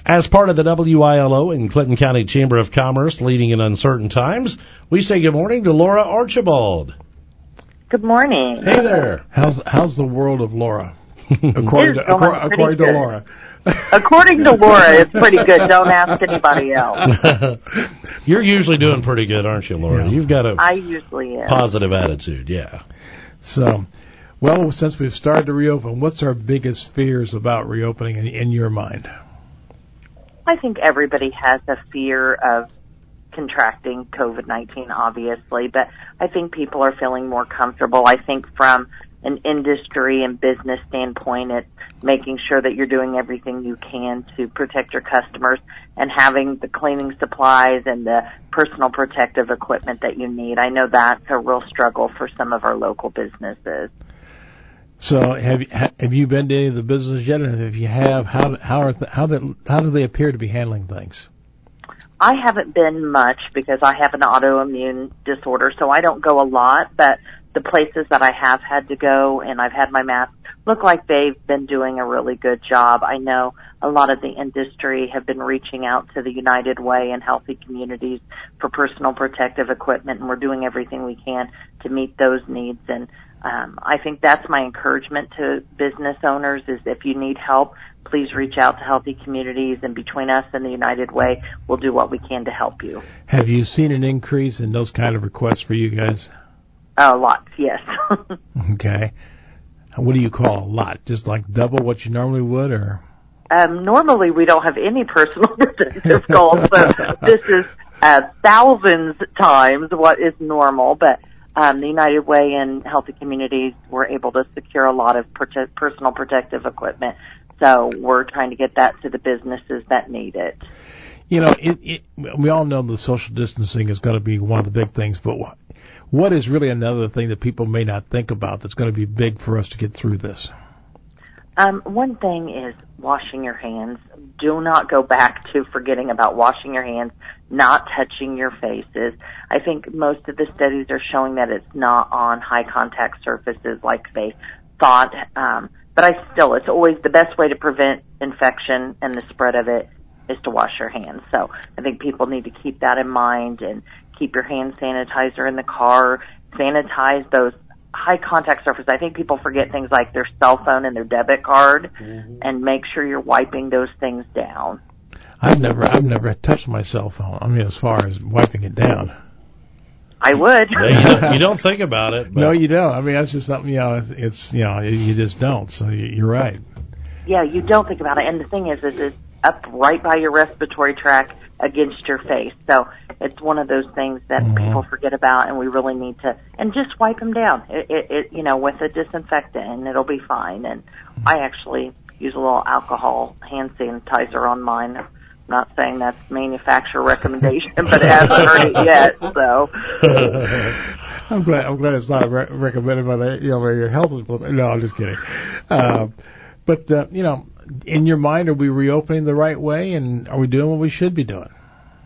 As part of the WILO and Clinton County Chamber of Commerce leading in uncertain times, we say good morning to Laura Archibald. Good morning. Hey there. How's the world of Laura? According to Laura. According to Laura, it's pretty good. Don't ask anybody else. You're usually doing pretty good, aren't you, Laura? Yeah. You've got I usually am. positive attitude, yeah. So, well, since we've started to reopen, what's our biggest fears about reopening in your mind? I think everybody has a fear of contracting COVID-19, obviously, but I think people are feeling more comfortable. I think from an industry and business standpoint, it's making sure that you're doing everything you can to protect your customers and having the cleaning supplies and the personal protective equipment that you need. I know that's a real struggle for some of our local businesses. So, have you been to any of the businesses yet? And if you have, how do they appear to be handling things? I haven't been much because I have an autoimmune disorder, so I don't go a lot, but the places that I have had to go and I've had my mask look like they've been doing a really good job. I know a lot of the industry have been reaching out to the United Way and Healthy Communities for personal protective equipment, and we're doing everything we can to meet those needs. And I think that's my encouragement to business owners is if you need help, please reach out to Healthy Communities, and between us and the United Way, we'll do what we can to help you. Have you seen an increase in those kind of requests for you guys? Lots, yes. Okay. What do you call a lot? Just like double what you normally would, or? Normally we don't have any personal protective calls, so this is thousands times what is normal, but the United Way and Healthy Communities were able to secure a lot of personal protective equipment, so we're trying to get that to the businesses that need it. You know, we all know the social distancing is going to be one of the big things, but what is really another thing that people may not think about that's going to be big for us to get through this? One thing is washing your hands. Do not go back to forgetting about washing your hands, not touching your faces. I think most of the studies are showing that it's not on high contact surfaces like they thought. But it's always the best way to prevent infection and the spread of it is to wash your hands. So I think people need to keep that in mind and keep your hand sanitizer in the car, sanitize those high contact surfaces. I think people forget things like their cell phone and their debit card, and make sure you're wiping those things down. I've never touched my cell phone. I mean, as far as wiping it down. I would. You don't think about it. But. No, you don't. I mean, that's just something, you just don't. So you're right. Yeah, you don't think about it. And the thing is it's up right by your respiratory tract against your face. So it's one of those things that people forget about, and we really need to, and just wipe them down. With a disinfectant, and it'll be fine. And I actually use a little alcohol hand sanitizer on mine. I'm not saying that's manufacturer recommendation, but it hasn't hurt it yet. So I'm glad it's not recommended by the your health. No, I'm just kidding. But in your mind, are we reopening the right way, and are we doing what we should be doing?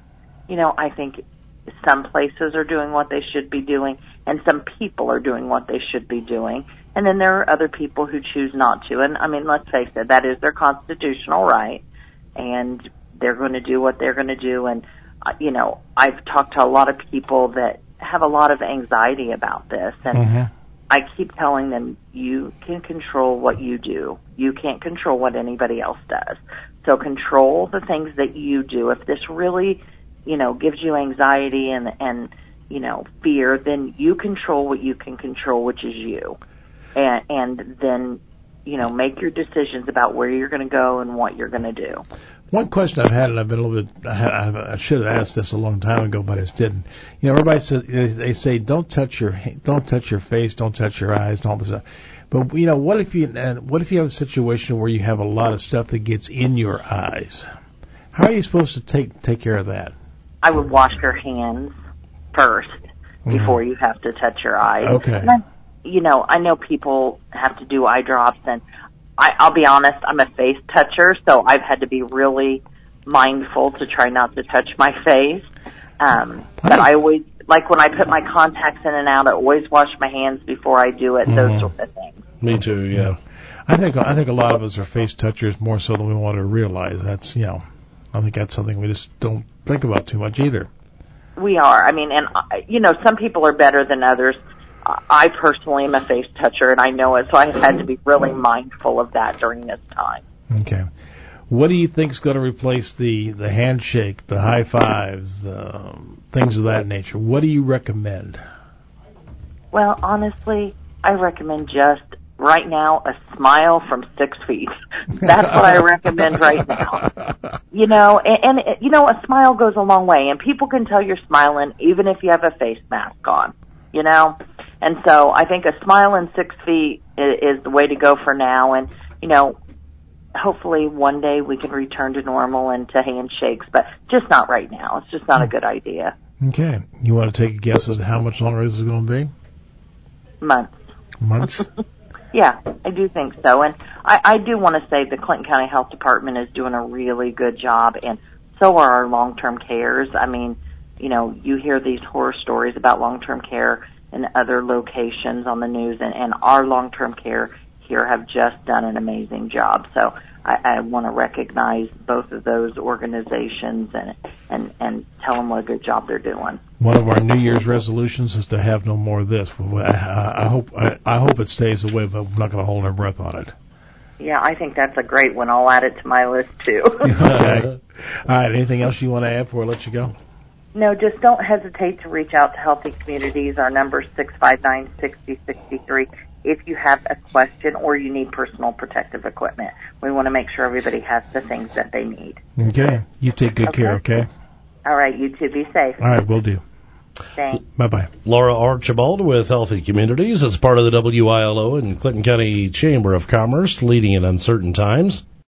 I think some places are doing what they should be doing, and some people are doing what they should be doing. And then there are other people who choose not to. And, I mean, let's face it, that is their constitutional right, and they're going to do what they're going to do. And, I've talked to a lot of people that have a lot of anxiety about this, and I keep telling them, you can control what you do. You can't control what anybody else does. So control the things that you do. If this really, gives you anxiety and fear, then you control what you can control, which is you. And then, make your decisions about where you're going to go and what you're going to do. One question I've had, and I've been a little bit, I should have asked this a long time ago, but I just didn't. Everybody says, they say, don't touch your face, don't touch your eyes, and all this stuff. But what if you have a situation where you have a lot of stuff that gets in your eyes? How are you supposed to take care of that? I would wash your hands first before you have to touch your eyes. Okay. And I know people have to do eye drops, and I'll be honest, I'm a face toucher, so I've had to be really mindful to try not to touch my face. But I always, like when I put my contacts in and out, I always wash my hands before I do it, those sort of things. Me too, yeah. I think a lot of us are face touchers more so than we want to realize. That's, I think that's something we just don't think about too much either. We are. I mean, and, some people are better than others. I personally am a face toucher, and I know it, so I've had to be really mindful of that during this time. Okay. What do you think is going to replace the handshake, the high fives, things of that nature? What do you recommend? Well, honestly, I recommend just right now a smile from 6 feet. That's what I recommend right now. A smile goes a long way, and people can tell you're smiling even if you have a face mask on, And so I think a smile in 6 feet is the way to go for now, and, hopefully one day we can return to normal and to handshakes, but just not right now. It's just not a good idea. Okay. You want to take a guess as to how much longer this is going to be? Months. Months? Yeah, I do think so. And I do want to say the Clinton County Health Department is doing a really good job, and so are our long-term cares. I mean, you hear these horror stories about long-term care in other locations on the news, and our long-term care here have just done an amazing job. So I want to recognize both of those organizations and tell them what a good job they're doing. One of our New Year's resolutions is to have no more of this. I hope it stays away, but I'm not going to hold our breath on it. Yeah, I think that's a great one. I'll add it to my list, too. Okay. All right, anything else you want to add before I let you go? No, just don't hesitate to reach out to Healthy Communities. Our number is 659-6063 if you have a question or you need personal protective equipment. We want to make sure everybody has the things that they need. Okay. You take good care, okay? All right, you too. Be safe. All right, will do. Thanks. Bye-bye. Laura Archibald with Healthy Communities as part of the WILO and Clinton County Chamber of Commerce, leading in uncertain times.